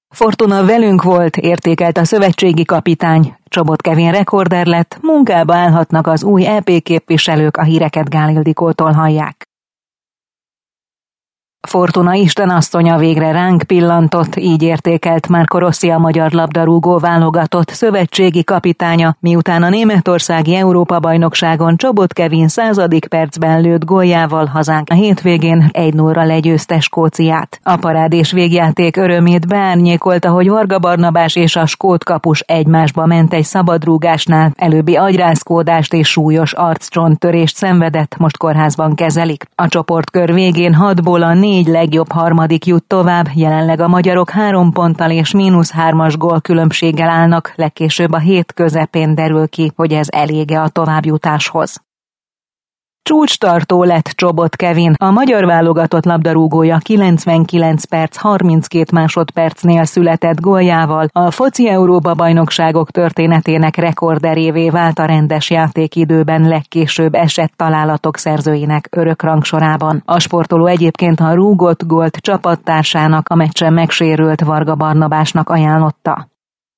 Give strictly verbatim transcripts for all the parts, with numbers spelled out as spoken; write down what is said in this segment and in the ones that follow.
Fortuna velünk volt, értékelt a szövetségi kapitány. Csobot Kevin rekorder lett, munkába állhatnak az új é pé képviselők, a híreket Gál Ildikótól hallják. Fortuna istenasszonya végre ránk pillantott, így értékelt Marco Rossi, a magyar labdarúgó válogatott szövetségi kapitánya, miután a németországi Európa-bajnokságon Csobot Kevin századik percben lőtt góljával hazánk a hétvégén egy nullra legyőzte Skóciát. A parádés végjáték örömét beárnyékolta, hogy Varga Barnabás és a skót kapus egymásba ment egy szabadrúgásnál, előbbi agyrázkódást és súlyos arccsontörést szenvedett, most kórházban kezelik. A csoportkör végén hatból a négy legjobb harmadik jut tovább, jelenleg a magyarok három ponttal és mínusz hármas gólkülönbséggel állnak, legkésőbb a hét közepén derül ki, hogy ez elége a továbbjutáshoz. Csúcstartó lett Csobot Kevin, a magyar válogatott labdarúgója kilencvenkilenc perc harminckét másodpercnél született góljával a foci Európa-bajnokságok történetének rekorderévé vált a rendes játékidőben legkésőbb esett találatok szerzőinek örök rangsorában. A sportoló egyébként a rúgott gólt csapattársának, a meccsen megsérült Varga Barnabásnak ajánlotta.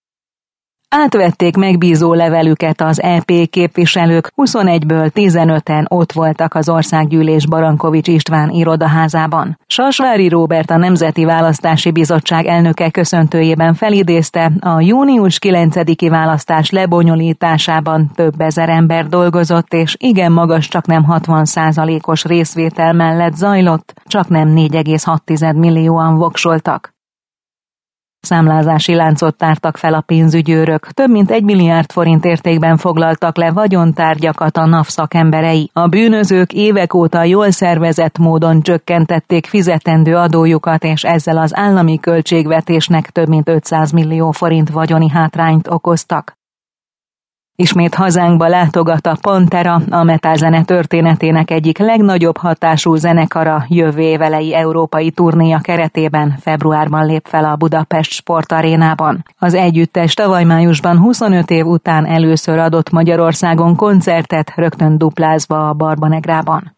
Átvették megbízó levelüket az é pé képviselők, huszonegyből tizenöten ott voltak az Országgyűlés Barankovics István irodaházában. Sasvári Róbert, a Nemzeti Választási Bizottság elnöke köszöntőjében felidézte, a június kilencediki választás lebonyolításában több ezer ember dolgozott, és igen magas, csaknem hatvan százalékos részvétel mellett zajlott, csaknem négy egész hat millióan voksoltak. Számlázási láncot tártak fel a pénzügyőrök, több mint egy milliárd forint értékben foglaltak le vagyontárgyakat a NAV szakemberei. A bűnözők évek óta jól szervezett módon csökkentették fizetendő adójukat, és ezzel az állami költségvetésnek több mint ötszáz millió forint vagyoni hátrányt okoztak. Ismét hazánkba látogat a Pantera, a metalzene történetének egyik legnagyobb hatású zenekara, jövő év eleji európai turnéja keretében februárban lép fel a Budapest Sportarénában. Az együttes tavaly májusban huszonöt év után először adott Magyarországon koncertet, rögtön duplázva a Barbanegrában.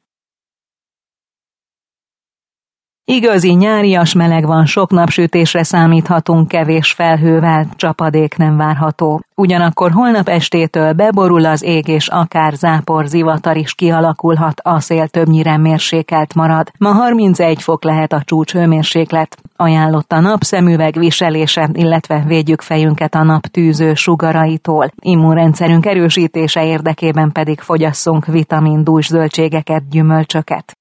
Igazi nyárias meleg van, sok napsütésre számíthatunk, kevés felhővel, csapadék nem várható. Ugyanakkor holnap estétől beborul az ég, és akár zápor, zivatar is kialakulhat, a szél többnyire mérsékelt marad. Ma harmincegy fok lehet a csúcs hőmérséklet. Ajánlott a napszemüveg viselése, illetve védjük fejünket a nap tűző sugaraitól. Immunrendszerünk erősítése érdekében pedig fogyasszunk vitamindús zöldségeket, gyümölcsöket.